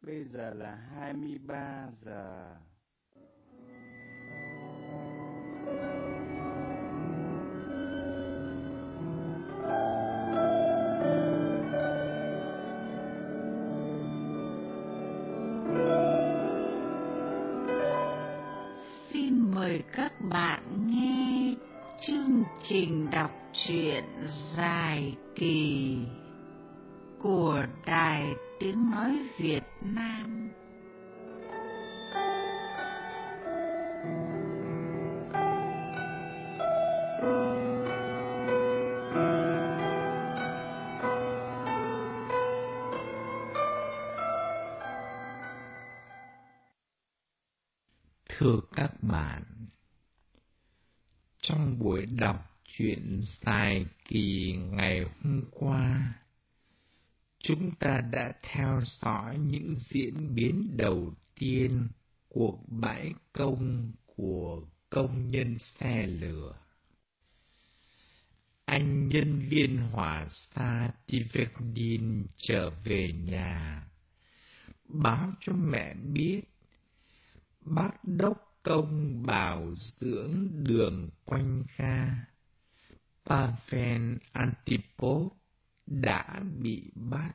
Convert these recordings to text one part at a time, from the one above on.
Bây giờ là 23 giờ. Xin mời các bạn nghe chương trình đọc truyện dài kỳ của Đài Tiếng Nói Việt Nam. Thưa các bạn, trong buổi đọc truyện dài kỳ ngày hôm qua, chúng ta đã theo dõi những diễn biến đầu tiên cuộc bãi công của công nhân xe lửa. Anh nhân viên hỏa xa Tiverdin trở về nhà, báo cho mẹ biết bác đốc công bảo dưỡng đường quanh ga Pavel Antipov đã bị bắt,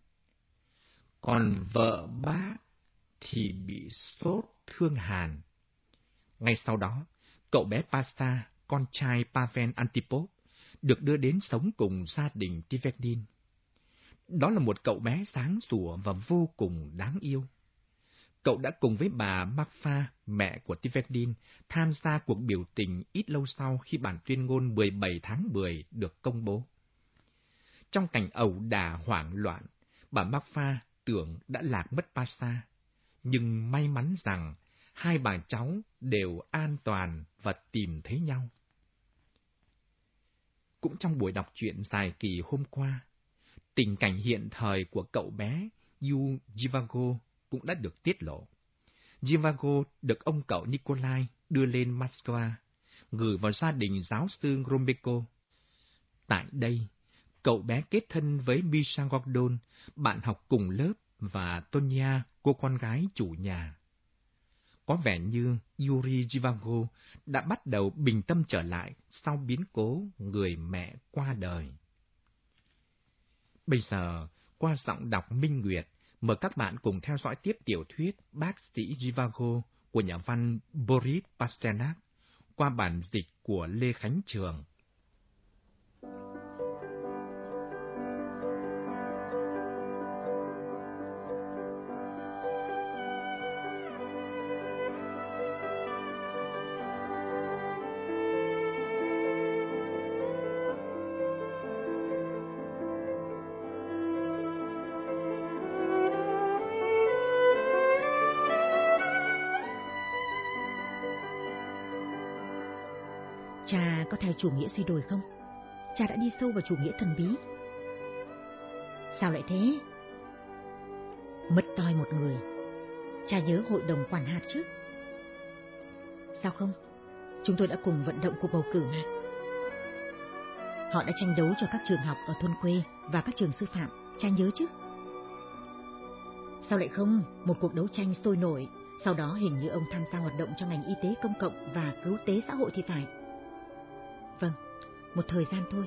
còn vợ bác thì bị sốt thương hàn. Ngay sau đó, cậu bé Pasa, con trai Pavel Antipov, được đưa đến sống cùng gia đình Tiverdin. Đó là một cậu bé sáng sủa và vô cùng đáng yêu. Cậu đã cùng với bà Marfa, mẹ của Tiverdin, tham gia cuộc biểu tình ít lâu sau khi bản tuyên ngôn 17 tháng 10 được công bố. Trong cảnh ẩu đả hoảng loạn, bà Marfa tưởng đã lạc mất Pasa, nhưng may mắn rằng hai bà cháu đều an toàn và tìm thấy nhau. Cũng trong buổi đọc truyện dài kỳ hôm qua, tình cảnh hiện thời của cậu bé Yu Jivago cũng đã được tiết lộ. Jivago được ông cậu Nikolai đưa lên Moscow, gửi vào gia đình giáo sư Gromyko. Tại đây, cậu bé kết thân với Misha Gordon, bạn học cùng lớp, và Tonya, cô con gái chủ nhà. Có vẻ như Yuri Jivago đã bắt đầu bình tâm trở lại sau biến cố người mẹ qua đời. Bây giờ, qua giọng đọc Minh Nguyệt, mời các bạn cùng theo dõi tiếp tiểu thuyết Bác sĩ Jivago của nhà văn Boris Pasternak qua bản dịch của Lê Khánh Trường. Cha có theo chủ nghĩa suy đồi không? Cha đã đi sâu vào chủ nghĩa thần bí. Sao lại thế? Mất toi một người. Cha nhớ hội đồng quản hạt chứ? Sao không? Chúng tôi đã cùng vận động cuộc bầu cử mà. Họ đã tranh đấu cho các trường học ở thôn quê và các trường sư phạm. Cha nhớ chứ? Sao lại không? Một cuộc đấu tranh sôi nổi. Sau đó hình như ông tham gia hoạt động trong ngành y tế công cộng và cứu tế xã hội thì phải. Vâng, một thời gian thôi.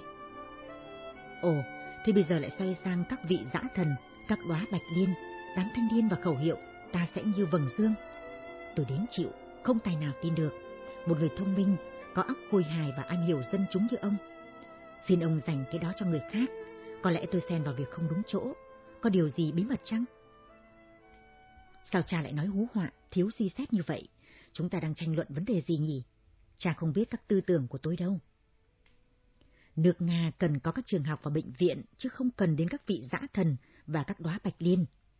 Ồ, thế bây giờ lại xoay sang các vị dã thần, các đóa bạch liên, đám thanh niên và khẩu hiệu ta sẽ như vầng dương. Tôi đến chịu, không tài nào tin được. Một người thông minh, có óc khôi hài và am hiểu dân chúng như ông. Xin ông dành cái đó cho người khác. Có lẽ tôi xen vào việc không đúng chỗ. Có điều gì bí mật chăng? Sao cha lại nói hú họa, thiếu suy xét như vậy? Chúng ta đang tranh luận vấn đề gì nhỉ? Cha không biết các tư tưởng của tôi đâu. Nước Nga cần có các trường học và bệnh viện, chứ không cần đến các vị dã thần và các đóa bạch liên.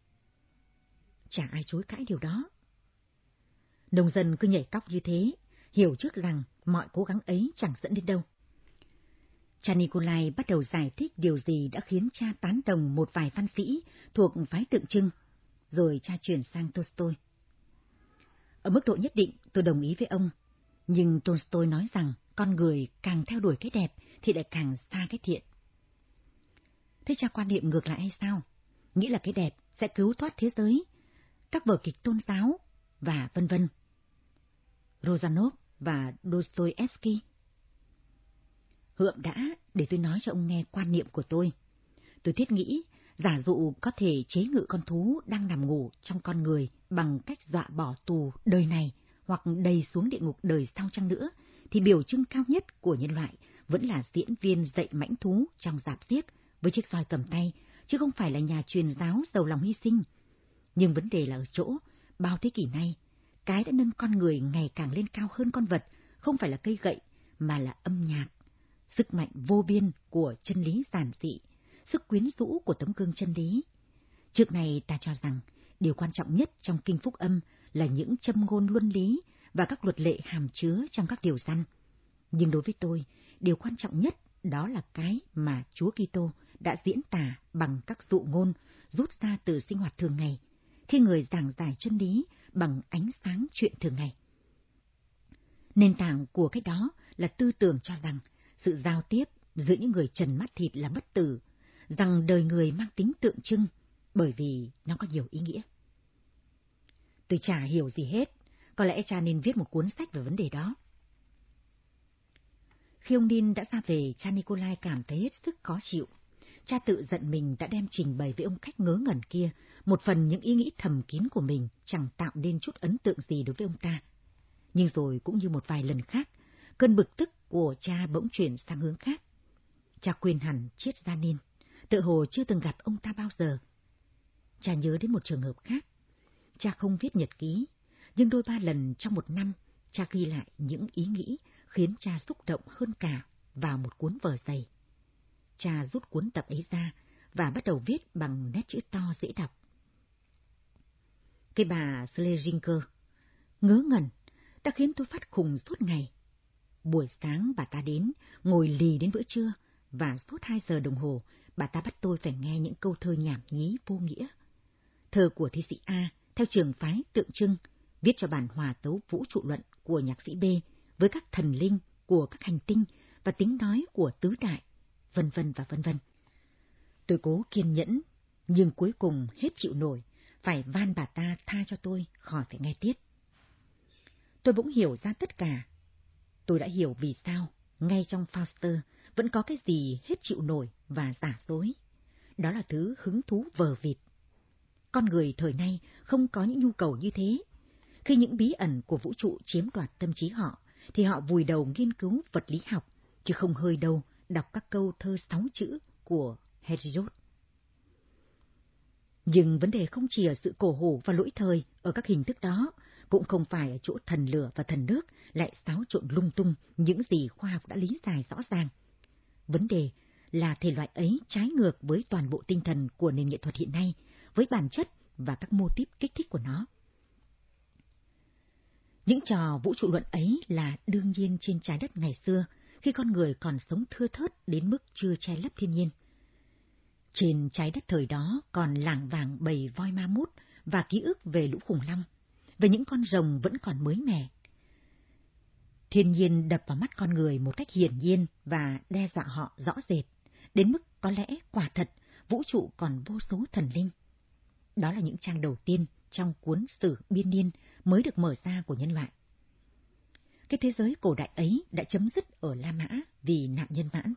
Chả ai chối cãi điều đó. Nông dân cứ nhảy cóc như thế, hiểu trước rằng mọi cố gắng ấy chẳng dẫn đến đâu. Cha Nikolai bắt đầu giải thích điều gì đã khiến cha tán đồng một vài văn sĩ thuộc phái tượng trưng, rồi cha chuyển sang Tolstoy. Ở mức độ nhất định tôi đồng ý với ông, nhưng Tolstoy nói rằng con người càng theo đuổi cái đẹp thì lại càng xa cái thiện. Thế cha quan niệm ngược lại hay sao? Nghĩ là cái đẹp sẽ cứu thoát thế giới, các vở kịch tôn giáo và vân vân. Rozanov và Dostoevsky. Hượm đã, để tôi nói cho ông nghe quan niệm của tôi. Tôi thiết nghĩ, giả dụ có thể chế ngự con thú đang nằm ngủ trong con người bằng cách dọa bỏ tù đời này hoặc đầy xuống địa ngục đời sau chăng nữa, thì biểu trưng cao nhất của nhân loại vẫn là diễn viên dạy mãnh thú trong rạp xiếc với chiếc roi cầm tay, chứ không phải là nhà truyền giáo giàu lòng hy sinh. Nhưng vấn đề là ở chỗ, bao thế kỷ nay, cái đã nâng con người ngày càng lên cao hơn con vật, không phải là cây gậy, mà là âm nhạc, sức mạnh vô biên của chân lý giản dị, sức quyến rũ của tấm gương chân lý. Trước này ta cho rằng, điều quan trọng nhất trong kinh phúc âm là những châm ngôn luân lý và các luật lệ hàm chứa trong các điều răn. Nhưng đối với tôi, điều quan trọng nhất đó là cái mà Chúa Kitô đã diễn tả bằng các dụ ngôn rút ra từ sinh hoạt thường ngày, khi người giảng giải chân lý bằng ánh sáng chuyện thường ngày. Nền tảng của cái đó là tư tưởng cho rằng sự giao tiếp giữa những người trần mắt thịt là bất tử, rằng đời người mang tính tượng trưng bởi vì nó có nhiều ý nghĩa. Tôi chả hiểu gì hết, có lẽ cha nên viết một cuốn sách về vấn đề đó. Khi ông Nin đã ra về, cha Nikolai cảm thấy hết sức khó chịu. Cha tự giận mình đã đem trình bày với ông khách ngớ ngẩn kia một phần những ý nghĩ thầm kín của mình chẳng tạo nên chút ấn tượng gì đối với ông ta. Nhưng rồi cũng như một vài lần khác, cơn bực tức của cha bỗng chuyển sang hướng khác. Cha quên hẳn triết gia Nin, tựa hồ chưa từng gặp ông ta bao giờ. Cha nhớ đến một trường hợp khác. Cha không viết nhật ký, nhưng đôi ba lần trong một năm, cha ghi lại những ý nghĩ khiến cha xúc động hơn cả vào một cuốn vở dày. Cha rút cuốn tập ấy ra và bắt đầu viết bằng nét chữ to dễ đọc. Cái bà Schlesinger ngớ ngẩn đã khiến tôi phát khùng suốt ngày. Buổi sáng bà ta đến, ngồi lì đến bữa trưa, và suốt 2 giờ đồng hồ bà ta bắt tôi phải nghe những câu thơ nhảm nhí vô nghĩa. Thơ của thi sĩ A theo trường phái tượng trưng, viết cho bản hòa tấu vũ trụ luận của nhạc sĩ B với các thần linh của các hành tinh và tiếng nói của tứ đại, vân vân và vân vân. Tôi cố kiên nhẫn, nhưng cuối cùng hết chịu nổi, phải van bà ta tha cho tôi khỏi phải nghe tiếp. Tôi bỗng hiểu ra tất cả. Tôi đã hiểu vì sao, ngay trong Fauster vẫn có cái gì hết chịu nổi và giả dối. Đó là thứ hứng thú vờ vịt. Con người thời nay không có những nhu cầu như thế. Khi những bí ẩn của vũ trụ chiếm đoạt tâm trí họ, thì họ vùi đầu nghiên cứu vật lý học, chứ không hơi đâu đọc các câu thơ 6 chữ của Hesiod. Nhưng vấn đề không chỉ ở sự cổ hủ và lỗi thời ở các hình thức đó, cũng không phải ở chỗ thần lửa và thần nước lại xáo trộn lung tung những gì khoa học đã lý giải rõ ràng. Vấn đề là thể loại ấy trái ngược với toàn bộ tinh thần của nền nghệ thuật hiện nay, với bản chất và các mô típ kích thích của nó. Những trò vũ trụ luận ấy là đương nhiên trên trái đất ngày xưa, khi con người còn sống thưa thớt đến mức chưa che lấp thiên nhiên. Trên trái đất thời đó còn lảng vảng bầy voi ma mút và ký ức về lũ khủng long, về những con rồng vẫn còn mới mẻ. Thiên nhiên đập vào mắt con người một cách hiển nhiên và đe dọa họ rõ rệt, đến mức có lẽ quả thật vũ trụ còn vô số thần linh. Đó là những trang đầu tiên trong cuốn sử biên niên mới được mở ra của nhân loại. Cái thế giới cổ đại ấy đã chấm dứt ở La Mã vì nạn nhân mãn.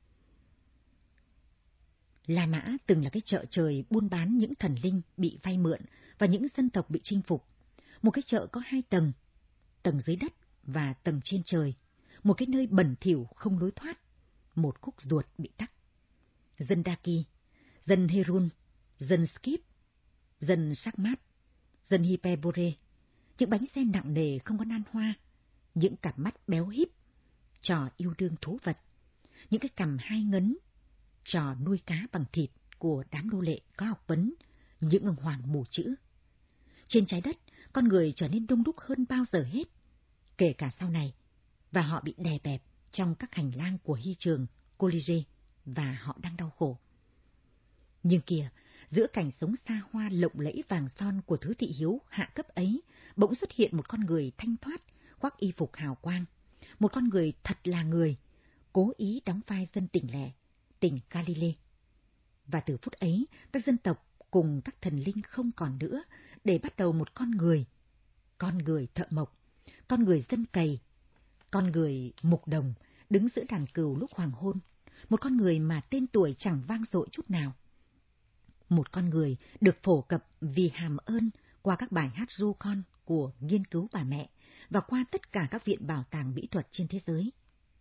La Mã từng là cái chợ trời buôn bán những thần linh bị vay mượn và những dân tộc bị chinh phục. Một cái chợ có 2 tầng, tầng dưới đất và tầng trên trời. Một cái nơi bẩn thỉu không lối thoát, một khúc ruột bị tắc. Dân Daki, dân Herun, dân Skip, dân Sakmat, dân Hyperborea, những bánh xe nặng nề không có nan hoa, những cặp mắt béo híp, trò yêu đương thú vật, những cái cằm 2 ngấn, trò nuôi cá bằng thịt của đám nô lệ có học vấn, những ông hoàng mù chữ. Trên trái đất, con người trở nên đông đúc hơn bao giờ hết, kể cả sau này, và họ bị đè bẹp trong các hành lang của hy trường Colisée, và họ đang đau khổ. Nhưng kìa, giữa cảnh sống xa hoa lộng lẫy vàng son của thứ thị hiếu hạ cấp ấy, bỗng xuất hiện một con người thanh thoát, khoác y phục hào quang, một con người thật là người, cố ý đóng vai dân tỉnh lẻ, tỉnh Galilee. Và từ phút ấy, các dân tộc cùng các thần linh không còn nữa, để bắt đầu một con người thợ mộc, con người dân cày, con người mục đồng đứng giữa đàn cừu lúc hoàng hôn, một con người mà tên tuổi chẳng vang dội chút nào. Một con người được phổ cập vì hàm ơn qua các bài hát ru con của nghiên cứu bà mẹ và qua tất cả các viện bảo tàng mỹ thuật trên thế giới.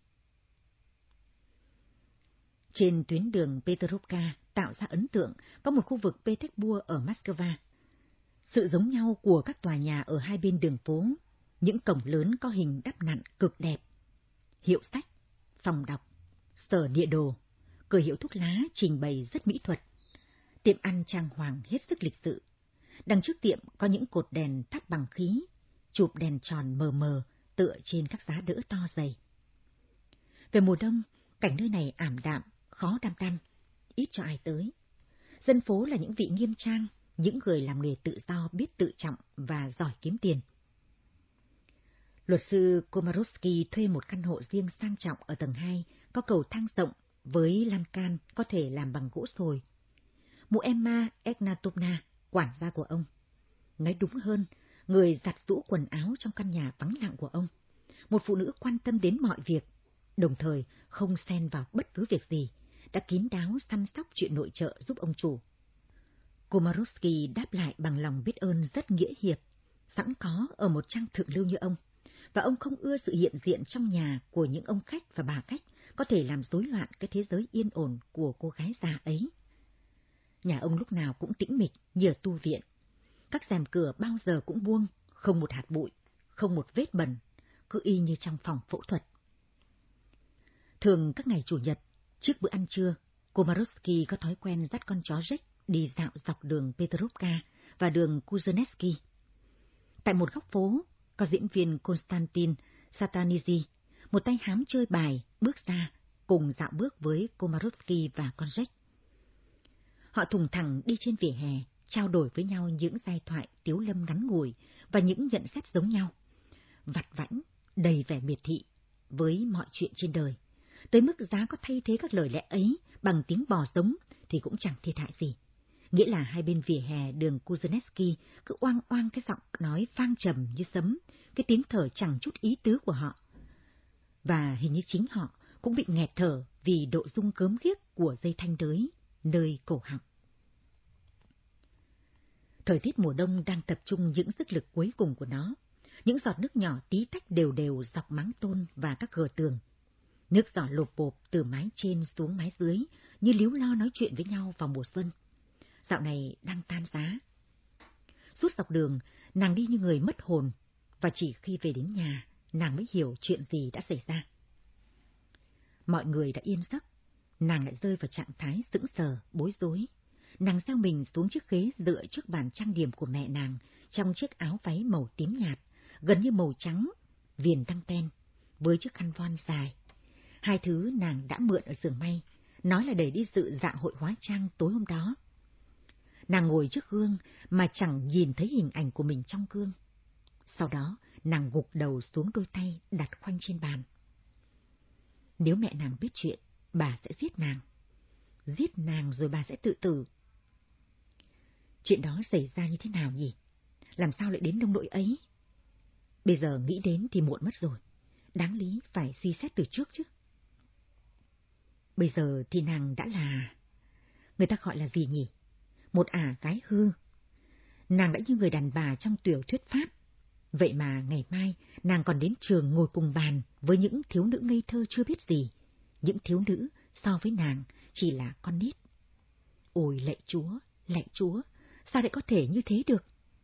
Trên tuyến đường Petrovka tạo ra ấn tượng có một khu vực Petersburg ở Moscow. Sự giống nhau của các tòa nhà ở hai bên đường phố, những cổng lớn có hình đắp nặn cực đẹp, hiệu sách, phòng đọc, sở địa đồ, cửa hiệu thuốc lá trình bày rất mỹ thuật, tiệm ăn trang hoàng hết sức lịch sự. Đằng trước tiệm có những cột đèn thắp bằng khí, chụp đèn tròn mờ mờ tựa trên các giá đỡ to dày. Về mùa đông, cảnh nơi này ảm đạm, khó đăm đăm, ít cho ai tới. Dân phố là những vị nghiêm trang, những người làm nghề tự do biết tự trọng và giỏi kiếm tiền. Luật sư Komarovsky thuê một căn hộ riêng sang trọng ở tầng 2, có cầu thang rộng với lan can có thể làm bằng gỗ sồi. Mụ Emma Egnatovna, quản gia của ông, nói đúng hơn, người giặt giũ quần áo trong căn nhà vắng lặng của ông, một phụ nữ quan tâm đến mọi việc, đồng thời không xen vào bất cứ việc gì, đã kín đáo săn sóc chuyện nội trợ giúp ông chủ. Komarovsky đáp lại bằng lòng biết ơn rất nghĩa hiệp, sẵn có ở một trang thượng lưu như ông, và ông không ưa sự hiện diện trong nhà của những ông khách và bà khách có thể làm rối loạn cái thế giới yên ổn của cô gái già ấy. Nhà ông lúc nào cũng tĩnh mịch như ở tu viện. Các rèm cửa bao giờ cũng buông, không một hạt bụi, không một vết bẩn, cứ y như trong phòng phẫu thuật. Thường các ngày Chủ nhật, trước bữa ăn trưa, Komarovsky có thói quen dắt con chó Jack đi dạo dọc đường Petrovka và đường Kuzhenetsky. Tại một góc phố, có diễn viên Konstantin Satanidze, một tay hám chơi bài, bước ra, cùng dạo bước với Komarovsky và con Jack. Họ thùng thẳng đi trên vỉa hè, trao đổi với nhau những giai thoại tiếu lâm ngắn ngủi và những nhận xét giống nhau, vặt vãnh, đầy vẻ miệt thị với mọi chuyện trên đời, tới mức giá có thay thế các lời lẽ ấy bằng tiếng bò giống thì cũng chẳng thiệt hại gì. Nghĩa là hai bên vỉa hè đường Kuzhenetsky cứ oang oang cái giọng nói vang trầm như sấm, cái tiếng thở chẳng chút ý tứ của họ. Và hình như chính họ cũng bị nghẹt thở vì độ rung cớm ghiếc của dây thanh đới nơi cổ họng. Thời tiết mùa đông đang tập trung những sức lực cuối cùng của nó. Những giọt nước nhỏ tí tách đều đều dọc máng tôn và các gờ tường. Nước giỏ lộp bộp từ mái trên xuống mái dưới như líu lo nói chuyện với nhau vào mùa xuân. Dạo này đang tan giá. Suốt dọc đường, nàng đi như người mất hồn, và chỉ khi về đến nhà, nàng mới hiểu chuyện gì đã xảy ra. Mọi người đã yên giấc, nàng lại rơi vào trạng thái sững sờ, bối rối. Nàng gieo mình xuống chiếc ghế dựa trước bàn trang điểm của mẹ nàng trong chiếc áo váy màu tím nhạt, gần như màu trắng, viền đăng ten, với chiếc khăn voan dài. Hai thứ nàng đã mượn ở xưởng may, nói là để đi dự dạ hội hóa trang tối hôm đó. Nàng ngồi trước gương mà chẳng nhìn thấy hình ảnh của mình trong gương. Sau đó, nàng gục đầu xuống đôi tay đặt khoanh trên bàn. Nếu mẹ nàng biết chuyện, bà sẽ giết nàng. Giết nàng rồi bà sẽ tự tử. Chuyện đó xảy ra như thế nào nhỉ? Làm sao lại đến nông nỗi ấy? Bây giờ nghĩ đến thì muộn mất rồi. Đáng lý phải suy xét từ trước chứ. Bây giờ thì nàng đã là... Người ta gọi là gì nhỉ? Một ả gái hư. Nàng đã như người đàn bà trong tiểu thuyết Pháp. Vậy mà ngày mai nàng còn đến trường ngồi cùng bàn với những thiếu nữ ngây thơ chưa biết gì. Những thiếu nữ so với nàng chỉ là con nít. Ôi lạy Chúa, sao lại có thể như thế được?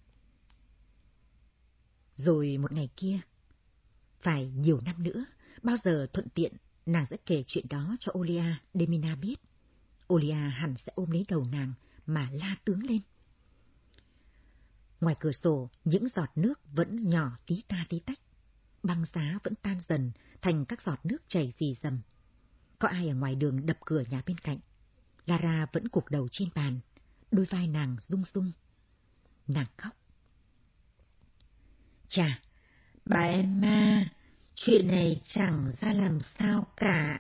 Rồi một ngày kia, phải nhiều năm nữa, bao giờ thuận tiện, nàng sẽ kể chuyện đó cho Olia Demina biết. Olia hẳn sẽ ôm lấy đầu nàng mà la tướng lên. Ngoài cửa sổ, những giọt nước vẫn nhỏ tí ta tí tách. Băng giá vẫn tan dần thành các giọt nước chảy rì rầm. Có ai ở ngoài đường đập cửa nhà bên cạnh. Lara vẫn gục đầu trên bàn, đôi vai nàng rung rung. Nàng khóc. Chà, bà Emma, chuyện này chẳng ra làm sao cả.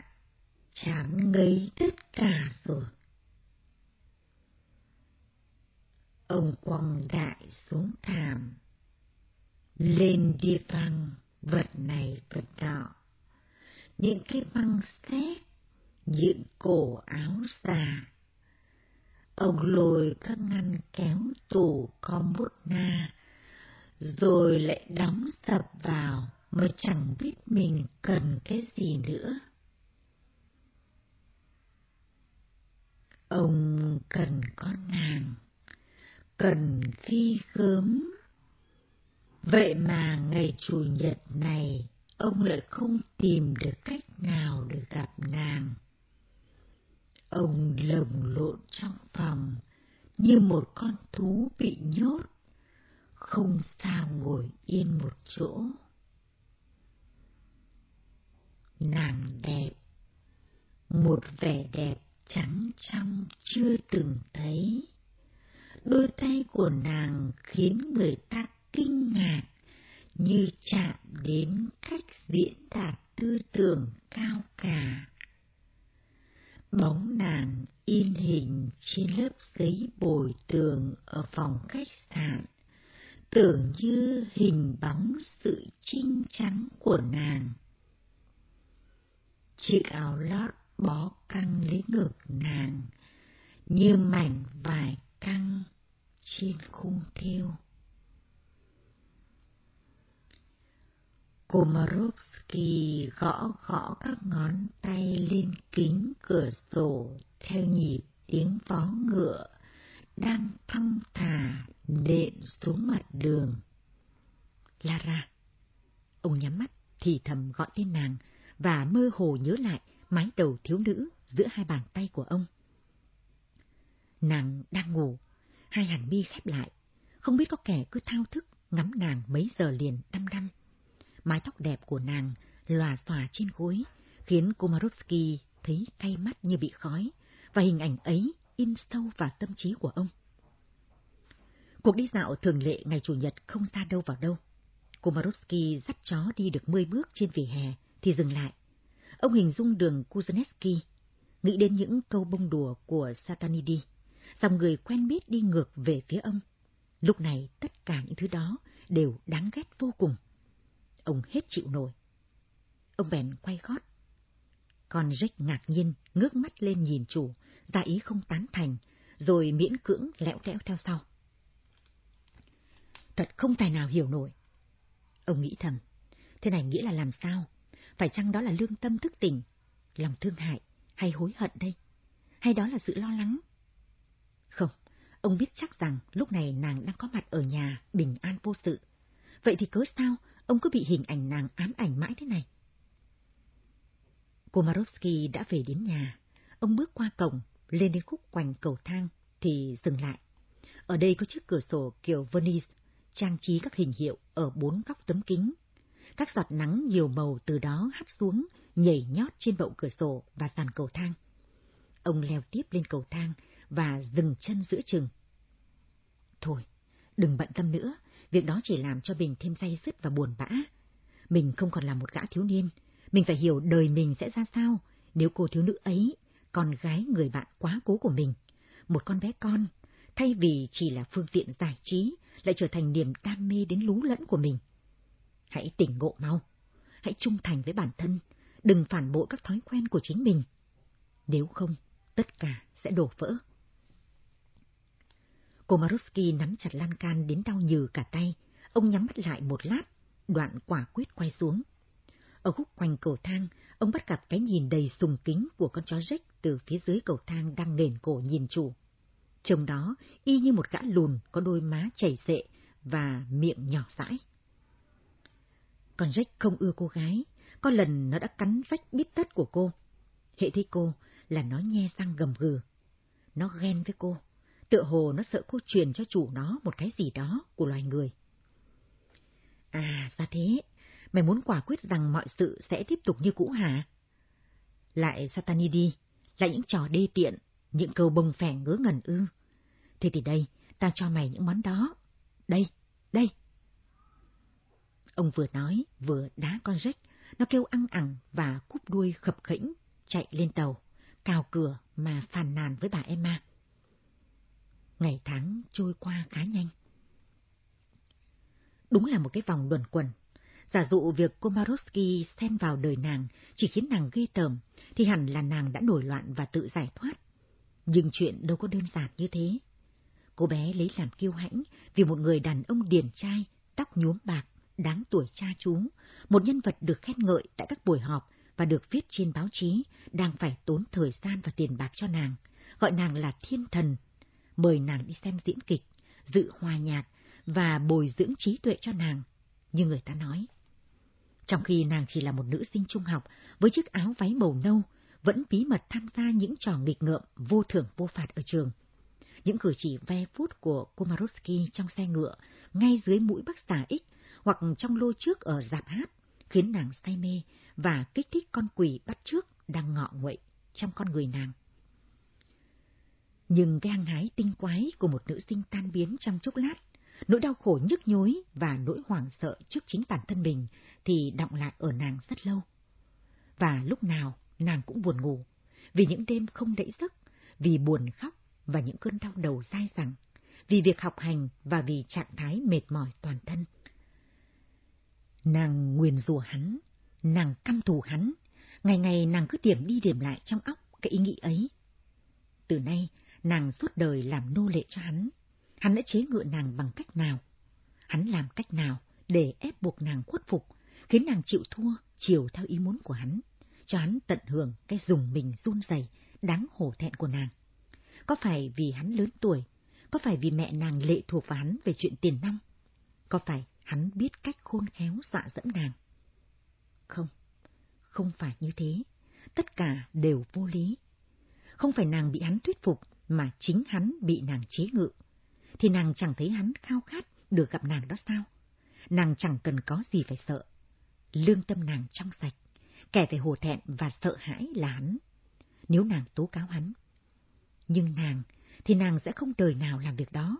Chán ngấy tất cả rồi. Ông quăng đại xuống thảm, lên đi văng vật này vật nọ, những cái băng xét, những cổ áo già. Ông lôi các ngăn kéo tủ con bút na, rồi lại đóng sập vào mà chẳng biết mình cần cái gì nữa. Ông cần con nàng, cần ghi gớm. Vậy mà ngày Chủ nhật này, ông lại không tìm được cách nào để gặp nàng. Ông lồng lộn trong phòng như một con thú bị nhốt, không sao ngồi yên một chỗ. Nàng đẹp, một vẻ đẹp trắng trong chưa từng thấy. Đôi tay của nàng khiến người ta kinh ngạc, như chạm đến cách diễn đạt tư tưởng cao cả. Bóng nàng in hình trên lớp giấy bồi tường ở phòng khách sạn, tưởng như hình bóng sự chín chắn của nàng. Chiếc áo lót bó căng lấy ngực nàng, như mảnh vải căng trên khung thêu. Komarovsky gõ gõ các ngón tay lên kính cửa sổ theo nhịp tiếng vó ngựa đang thong thả nện xuống mặt đường. Lara. Ông nhắm mắt thì thầm gọi tên nàng và mơ hồ nhớ lại mái đầu thiếu nữ giữa hai bàn tay của ông. Nàng đang ngủ, hai hàng mi khép lại, không biết có kẻ cứ thao thức ngắm nàng mấy giờ liền đăm đăm. Mái tóc đẹp của nàng lòa xòa trên gối, khiến Komarovsky thấy cay mắt như bị khói, và hình ảnh ấy in sâu vào tâm trí của ông. Cuộc đi dạo thường lệ ngày Chủ nhật không xa đâu vào đâu. Komarovsky dắt chó đi được 10 bước trên vỉa hè thì dừng lại. Ông hình dung đường Kuznetsky, nghĩ đến những câu bông đùa của Satanidi, dòng người quen biết đi ngược về phía ông. Lúc này tất cả những thứ đó đều đáng ghét vô cùng. Ông hết chịu nổi. Ông bèn quay gót. Con Jack ngạc nhiên ngước mắt lên nhìn chủ, ra ý không tán thành, rồi miễn cưỡng lẽo đẽo theo sau. Thật không tài nào hiểu nổi. Ông nghĩ thầm, thế này nghĩa là làm sao? Phải chăng đó là lương tâm thức tỉnh, lòng thương hại hay hối hận đây? Hay đó là sự lo lắng? Không, ông biết chắc rằng lúc này nàng đang có mặt ở nhà bình an vô sự. Vậy thì cớ sao ông cứ bị hình ảnh nàng ám ảnh mãi thế này? Komarovsky đã về đến nhà. Ông bước qua cổng, lên đến khúc quanh cầu thang thì dừng lại. Ở đây có chiếc cửa sổ kiểu Venice, trang trí các hình hiệu ở 4 góc tấm kính. Các giọt nắng nhiều màu từ đó hắt xuống, nhảy nhót trên bậu cửa sổ và sàn cầu thang. Ông leo tiếp lên cầu thang và dừng chân giữa chừng. Thôi, đừng bận tâm nữa, việc đó chỉ làm cho mình thêm day dứt và buồn bã. Mình không còn là một gã thiếu niên, mình phải hiểu đời mình sẽ ra sao nếu cô thiếu nữ ấy, con gái người bạn quá cố của mình, một con bé con, thay vì chỉ là phương tiện giải trí, lại trở thành niềm đam mê đến lú lẫn của mình. Hãy tỉnh ngộ mau, hãy trung thành với bản thân, đừng phản bội các thói quen của chính mình. Nếu không, tất cả sẽ đổ vỡ. Komarovsky nắm chặt lan can đến đau nhừ cả tay. Ông nhắm mắt lại một lát, đoạn quả quyết quay xuống. Ở khúc quanh cầu thang, ông bắt gặp cái nhìn đầy sùng kính của con chó Jack từ phía dưới cầu thang đang nghển cổ nhìn chủ. Trông đó y như một gã lùn có đôi má chảy xệ và miệng nhỏ dãi. Con Jack không ưa cô gái, có lần nó đã cắn rách bít tất của cô. Hễ thấy cô là nó nhe răng gầm gừ. Nó ghen với cô, tựa hồ nó sợ cô truyền cho chủ nó một cái gì đó của loài người. À, ra thế, mày muốn quả quyết rằng mọi sự sẽ tiếp tục như cũ hả? Lại Satanidi, lại những trò đê tiện, những câu bông phẻ ngớ ngẩn ư? Thế thì đây, ta cho mày những món đó. Đây, đây. Ông vừa nói, vừa đá con Jack, nó kêu ăng ẳng và cúp đuôi khập khểnh, chạy lên tàu, cào cửa mà phàn nàn với bà Emma. Ngày tháng trôi qua khá nhanh. Đúng là một cái vòng luẩn quẩn. Giả dụ việc Komorowski xen vào đời nàng chỉ khiến nàng ghê tởm, thì hẳn là nàng đã nổi loạn và tự giải thoát. Nhưng chuyện đâu có đơn giản như thế. Cô bé lấy làm kiêu hãnh vì một người đàn ông điển trai, tóc nhuốm bạc, đáng tuổi cha chú, một nhân vật được khen ngợi tại các buổi họp và được viết trên báo chí, đang phải tốn thời gian và tiền bạc cho nàng, gọi nàng là thiên thần, mời nàng đi xem diễn kịch, dự hòa nhạc và bồi dưỡng trí tuệ cho nàng, như người ta nói. Trong khi nàng chỉ là một nữ sinh trung học với chiếc áo váy màu nâu, vẫn bí mật tham gia những trò nghịch ngợm vô thưởng vô phạt ở trường. Những cử chỉ ve phút của Komorowski trong xe ngựa, ngay dưới mũi bác xà X, hoặc trong lô trước ở rạp hát, khiến nàng say mê và kích thích con quỷ bắt chước đang ngọ nguậy trong con người nàng. Nhưng cái hăng hái tinh quái của một nữ sinh tan biến trong chốc lát, nỗi đau khổ nhức nhối và nỗi hoảng sợ trước chính bản thân mình thì đọng lại ở nàng rất lâu. Và lúc nào nàng cũng buồn ngủ, vì những đêm không đẫy giấc, vì buồn khóc và những cơn đau đầu dai dẳng, vì việc học hành và vì trạng thái mệt mỏi toàn thân. Nàng nguyền rủa hắn, nàng căm thù hắn, ngày ngày nàng cứ điểm đi điểm lại trong óc cái ý nghĩ ấy. Từ nay, nàng suốt đời làm nô lệ cho hắn. Hắn đã chế ngự nàng bằng cách nào? Hắn làm cách nào để ép buộc nàng khuất phục, khiến nàng chịu thua, chiều theo ý muốn của hắn, cho hắn tận hưởng cái rùng mình run rẩy đáng hổ thẹn của nàng? Có phải vì hắn lớn tuổi? Có phải vì mẹ nàng lệ thuộc vào hắn về chuyện tiền nong? Có phải hắn biết cách khôn khéo dọa dẫm nàng? Không, không phải như thế. Tất cả đều vô lý. Không phải nàng bị hắn thuyết phục, mà chính hắn bị nàng chế ngự. Thì nàng chẳng thấy hắn khao khát được gặp nàng đó sao? Nàng chẳng cần có gì phải sợ. Lương tâm nàng trong sạch, kẻ phải hổ thẹn và sợ hãi là hắn. Nếu nàng tố cáo hắn, nhưng nàng thì nàng sẽ không đời nào làm việc đó.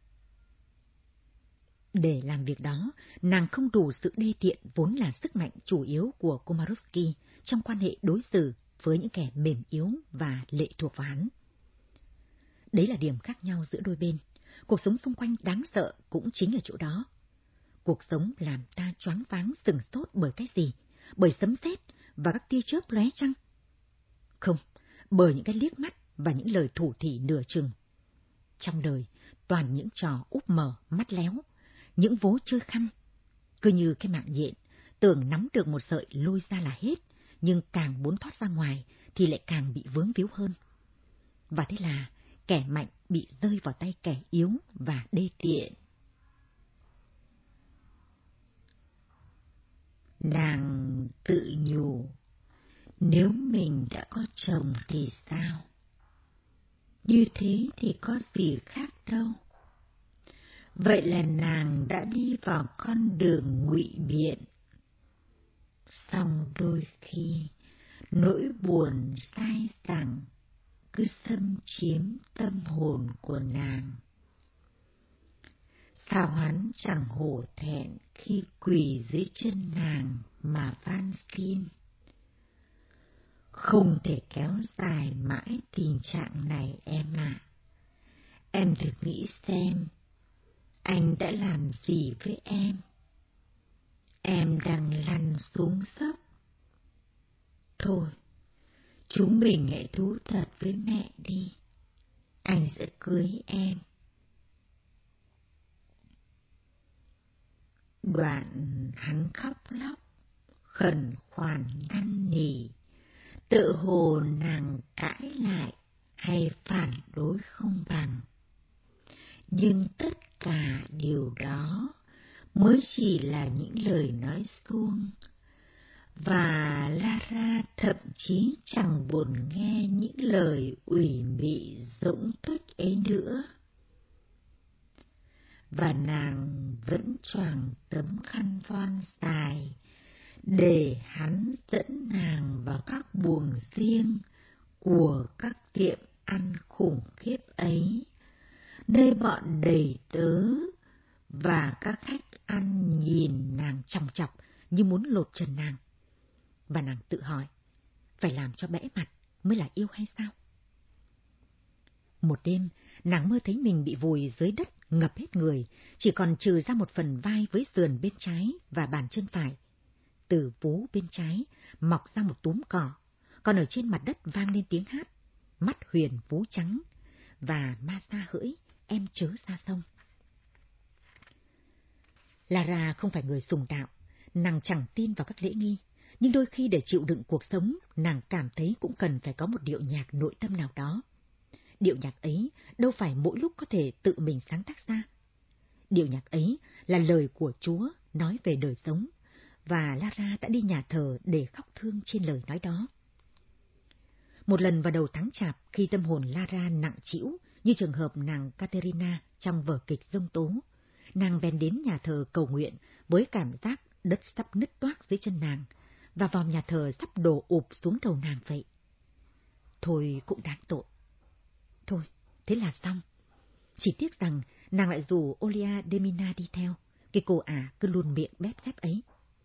Để làm việc đó, nàng không đủ sự đê tiện vốn là sức mạnh chủ yếu của Komorowski trong quan hệ đối xử với những kẻ mềm yếu và lệ thuộc vào hắn. Đấy là điểm khác nhau giữa đôi bên. Cuộc sống xung quanh đáng sợ cũng chính là chỗ đó. Cuộc sống làm ta choáng váng sừng sốt bởi cái gì? Bởi sấm sét và các tia chớp lóe chăng? Không, bởi những cái liếc mắt và những lời thủ thỉ nửa chừng. Trong đời, toàn những trò úp mở, mắt léo, những vố chơi khăm. Cứ như cái mạng nhện, tưởng nắm được một sợi lôi ra là hết, nhưng càng muốn thoát ra ngoài thì lại càng bị vướng víu hơn. Và thế là kẻ mạnh bị rơi vào tay kẻ yếu và đê tiện. Nàng tự nhủ, nếu mình đã có chồng thì sao? Như thế thì có gì khác đâu. Vậy là nàng đã đi vào con đường ngụy biện. Song đôi khi, nỗi buồn dai dẳng cứ xâm chiếm tâm hồn của nàng. Sao hắn chẳng hổ thẹn khi quỳ dưới chân nàng mà van xin? Không thể kéo dài mãi tình trạng này em ạ. Em thử nghĩ xem, anh đã làm gì với em? Em đang lăn xuống dốc. Thôi, chúng mình hãy thú thật với mẹ đi. Anh sẽ cưới em. Đoạn hắn khóc lóc, khẩn khoản năn nỉ, tự hồ nàng cãi lại hay phản đối không bằng. Nhưng tất cả điều đó mới chỉ là những lời nói suông, và Lara thậm chí chẳng buồn nghe những lời ủy mị dũng tuếch ấy nữa. Và nàng vẫn choàng tấm khăn voan dài để hắn dẫn nàng vào các buồng riêng của các tiệm ăn khủng khiếp ấy, nơi bọn đầy tớ và các khách ăn nhìn nàng chòng chọc như muốn lột trần nàng. Và nàng tự hỏi, phải làm cho bẽ mặt mới là yêu hay sao? Một đêm, nàng mơ thấy mình bị vùi dưới đất ngập hết người, chỉ còn trừ ra một phần vai với sườn bên trái và bàn chân phải. Từ vú bên trái mọc ra một túm cỏ, còn ở trên mặt đất vang lên tiếng hát, mắt huyền vú trắng, và ma sa hỡi, em chớ ra sông. Lara không phải người sùng đạo, nàng chẳng tin vào các lễ nghi, nhưng đôi khi để chịu đựng cuộc sống, nàng cảm thấy cũng cần phải có một điệu nhạc nội tâm nào đó. Điệu nhạc ấy đâu phải mỗi lúc có thể tự mình sáng tác ra. Điệu nhạc ấy là lời của Chúa nói về đời sống, và Lara đã đi nhà thờ để khóc thương trên lời nói đó. Một lần vào đầu tháng Chạp, khi tâm hồn Lara nặng trĩu như trường hợp nàng Caterina trong vở kịch Giông Tố, nàng bèn đến nhà thờ cầu nguyện với cảm giác đất sắp nứt toác dưới chân nàng, và vòm nhà thờ sắp đổ ụp xuống đầu nàng vậy. Thôi cũng đáng tội. Thôi, thế là xong. Chỉ tiếc rằng nàng lại rủ Olia de Mina đi theo, cái cô ả cứ luôn miệng bép xép ấy.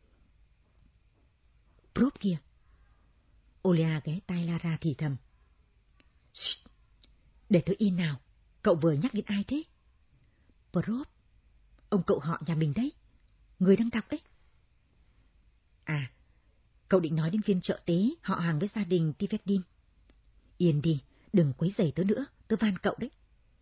Prop kia. Olia ghé tai Lara thì thầm. Shh, để tôi yên nào, cậu vừa nhắc đến ai thế? Prop, ông cậu họ nhà mình đấy, người đang đọc ấy. À, cậu định nói đến phiên trợ tế họ hàng với gia đình Tiverdin. Yên đi, đừng quấy rầy tớ nữa, tớ van cậu đấy.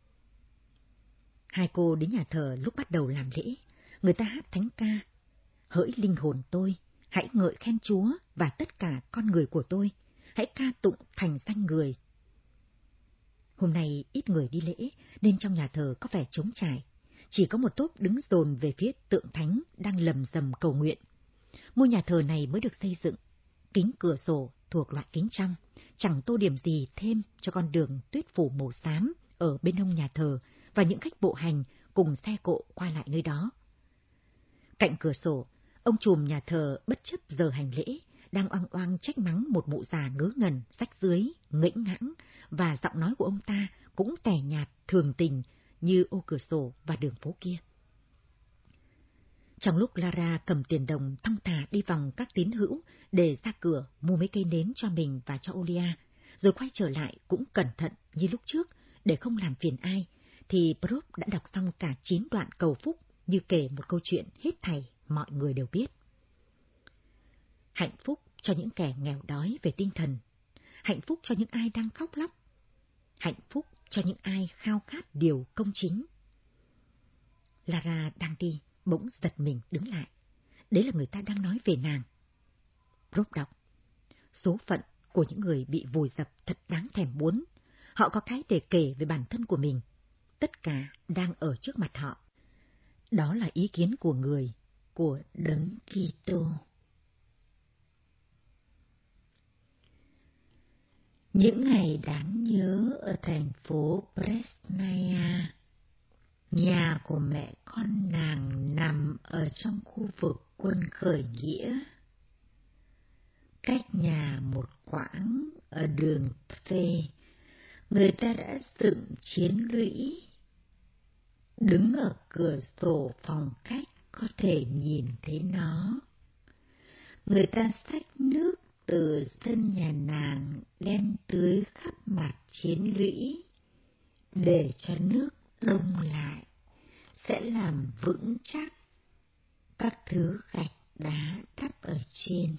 Hai cô đến nhà thờ lúc bắt đầu làm lễ, người ta hát thánh ca. Hỡi linh hồn tôi, hãy ngợi khen Chúa và tất cả con người của tôi, hãy ca tụng thành danh người. Hôm nay ít người đi lễ, nên trong nhà thờ có vẻ trống trải. Chỉ có một tốp đứng dồn về phía tượng thánh đang lầm rầm cầu nguyện. Ngôi nhà thờ này mới được xây dựng. Kính cửa sổ thuộc loại kính trong, chẳng tô điểm gì thêm cho con đường tuyết phủ màu xám ở bên hông nhà thờ và những khách bộ hành cùng xe cộ qua lại nơi đó. Cạnh cửa sổ, ông trùm nhà thờ bất chấp giờ hành lễ, đang oang oang trách mắng một mụ già ngớ ngẩn, rách rưới, ngễnh ngãng, và giọng nói của ông ta cũng tẻ nhạt, thường tình như ô cửa sổ và đường phố kia. Trong lúc Lara cầm tiền đồng thong thả đi vòng các tín hữu để ra cửa mua mấy cây nến cho mình và cho Olia, rồi quay trở lại cũng cẩn thận như lúc trước để không làm phiền ai, thì Prop đã đọc xong cả 9 đoạn cầu phúc như kể một câu chuyện hết thảy mọi người đều biết. Hạnh phúc cho những kẻ nghèo đói về tinh thần, hạnh phúc cho những ai đang khóc lóc, hạnh phúc cho những ai khao khát điều công chính. Lara đang đi, bỗng giật mình đứng lại. Đấy là người ta đang nói về nàng. Prop đọc. Số phận của những người bị vùi dập thật đáng thèm muốn. Họ có cái để kể về bản thân của mình. Tất cả đang ở trước mặt họ. Đó là ý kiến của người, của Đấng Kitô. Những ngày đáng nhớ ở thành phố Presnaya, nhà của mẹ con nàng nằm ở trong khu vực quân khởi nghĩa. Cách nhà một quãng ở đường Phê, người ta đã dựng chiến lũy. Đứng ở cửa sổ phòng khách có thể nhìn thấy nó. Người ta xách nước từ sân nhà nàng đem tưới khắp mặt chiến lũy, để cho nước đông lại, sẽ làm vững chắc các thứ gạch đá đắp ở trên.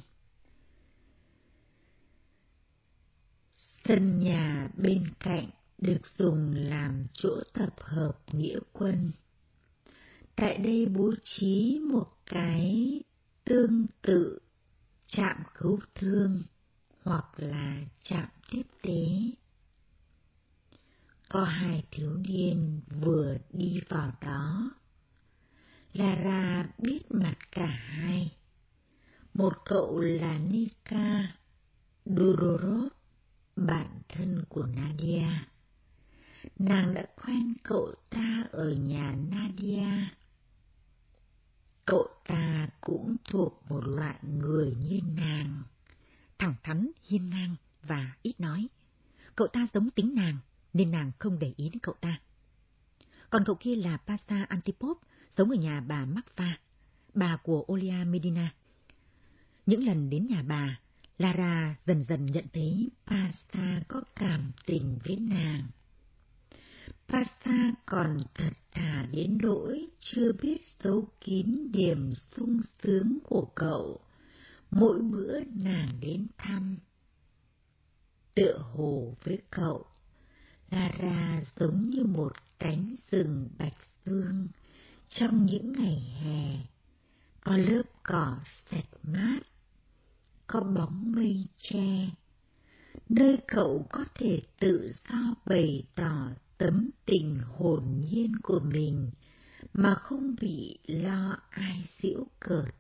Sân nhà bên cạnh được dùng làm chỗ tập hợp nghĩa quân. Tại đây bố trí một cái tương tự trạm cứu thương hoặc là trạm tiếp tế. Có hai thiếu niên vừa đi vào đó. Lara biết mặt cả hai. Một cậu là Nika Durorov, bạn thân của Nadia. Nàng đã quen cậu ta ở nhà Nadia. Cậu ta cũng thuộc một loại người như nàng, thẳng thắn, hiên ngang và ít nói. Cậu ta giống tính nàng, nên nàng không để ý đến cậu ta. Còn cậu kia là Pasha Antipop, sống ở nhà bà Marfa, bà của Olia Medina. Những lần đến nhà bà, Lara dần dần nhận thấy Pasha có cảm tình với nàng. Pasta còn thật thà đến nỗi chưa biết giấu kín niềm sung sướng của cậu mỗi bữa nàng đến thăm. Tựa hồ với cậu, Lara giống như một cánh rừng bạch dương trong những ngày hè, có lớp cỏ sạch mát, có bóng mây che, nơi cậu có thể tự do bày tỏ tấm tình hồn nhiên của mình mà không bị lo ai giễu cợt.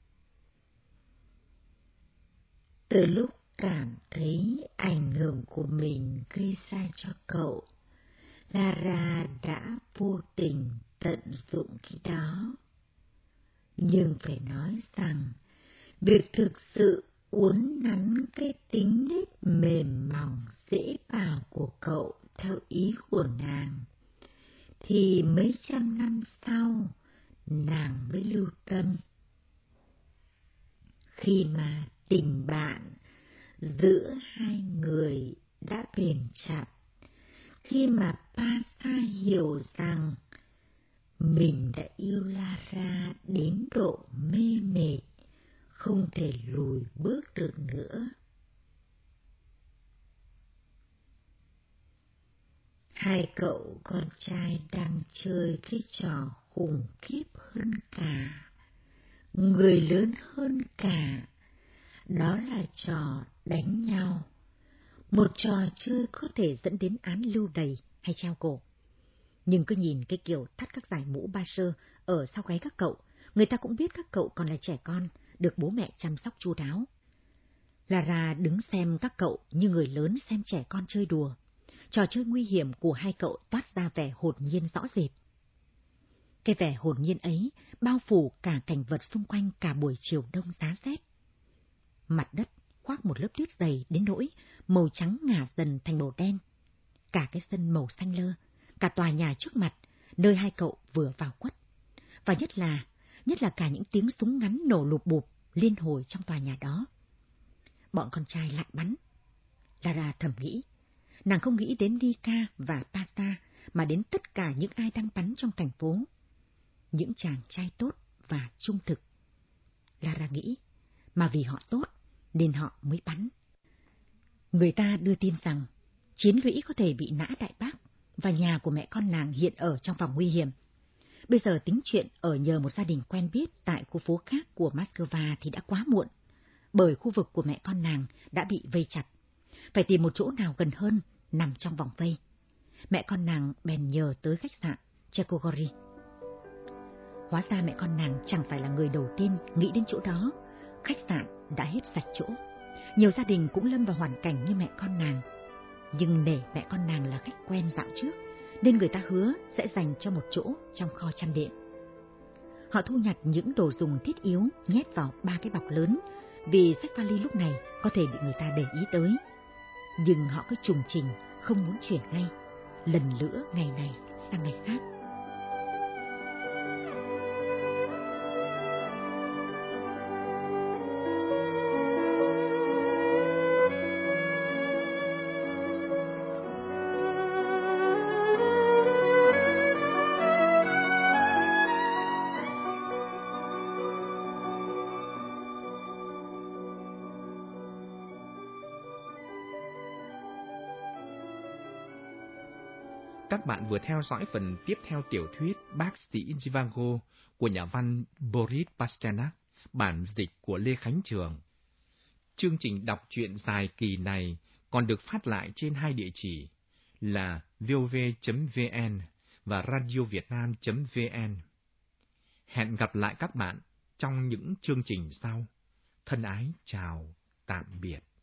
Từ lúc cảm thấy ảnh hưởng của mình gây ra cho cậu, Lara đã vô tình tận dụng cái đó. Nhưng phải nói rằng, việc thực sự uốn nắn cái tính nết mềm mỏng dễ bào của cậu theo ý của nàng, thì mấy trăm năm sau nàng mới lưu tâm. Khi mà tình bạn giữa hai người đã bền chặt, khi mà Pasta hiểu rằng mình đã yêu Lara đến độ mê mệt, không thể lùi bước được nữa. Hai cậu con trai đang chơi cái trò khủng khiếp hơn cả, người lớn hơn cả, đó là trò đánh nhau. Một trò chơi có thể dẫn đến án lưu đày hay treo cổ. Nhưng cứ nhìn cái kiểu thắt các dải mũ ba sơ ở sau gáy các cậu, người ta cũng biết các cậu còn là trẻ con, được bố mẹ chăm sóc chu đáo. Lara đứng xem các cậu như người lớn xem trẻ con chơi đùa. Trò chơi nguy hiểm của hai cậu toát ra vẻ hồn nhiên rõ rệt. Cái vẻ hồn nhiên ấy bao phủ cả cảnh vật xung quanh cả buổi chiều đông giá rét. Mặt đất khoác một lớp tuyết dày đến nỗi màu trắng ngả dần thành màu đen. Cả cái sân màu xanh lơ, cả tòa nhà trước mặt, nơi hai cậu vừa vào quất. Và nhất là cả những tiếng súng ngắn nổ lụp bụp liên hồi trong tòa nhà đó. Bọn con trai lại bắn. Lara thầm nghĩ, nàng không nghĩ đến Nika và Pasta, mà đến tất cả những ai đang bắn trong thành phố. Những chàng trai tốt và trung thực. Lara nghĩ, mà vì họ tốt nên họ mới bắn. Người ta đưa tin rằng chiến lũy có thể bị nã Đại Bác và nhà của mẹ con nàng hiện ở trong vòng nguy hiểm. Bây giờ tính chuyện ở nhờ một gia đình quen biết tại khu phố khác của Moscow thì đã quá muộn, bởi khu vực của mẹ con nàng đã bị vây chặt. Phải tìm một chỗ nào gần hơn, nằm trong vòng vây. Mẹ con nàng bèn nhờ tới khách sạn Chekogori. Hóa ra mẹ con nàng chẳng phải là người đầu tiên nghĩ đến chỗ đó. Khách sạn đã hết sạch chỗ. Nhiều gia đình cũng lâm vào hoàn cảnh như mẹ con nàng. Nhưng nể mẹ con nàng là khách quen dạo trước, nên người ta hứa sẽ dành cho một chỗ trong kho chăn đệm. Họ thu nhặt những đồ dùng thiết yếu nhét vào 3 cái bọc lớn, vì sách vali lúc này có thể bị người ta để ý tới. Nhưng họ cứ trùng trình, không muốn chuyển ngay, lần lữa ngày này sang ngày khác. Các bạn vừa theo dõi phần tiếp theo tiểu thuyết Bác sĩ Zhivago của nhà văn Boris Pasternak, bản dịch của Lê Khánh Trường. Chương trình đọc truyện dài kỳ này còn được phát lại trên 2 địa chỉ là vov.vn và radiovietnam.vn. Hẹn gặp lại các bạn trong những chương trình sau. Thân ái chào, tạm biệt.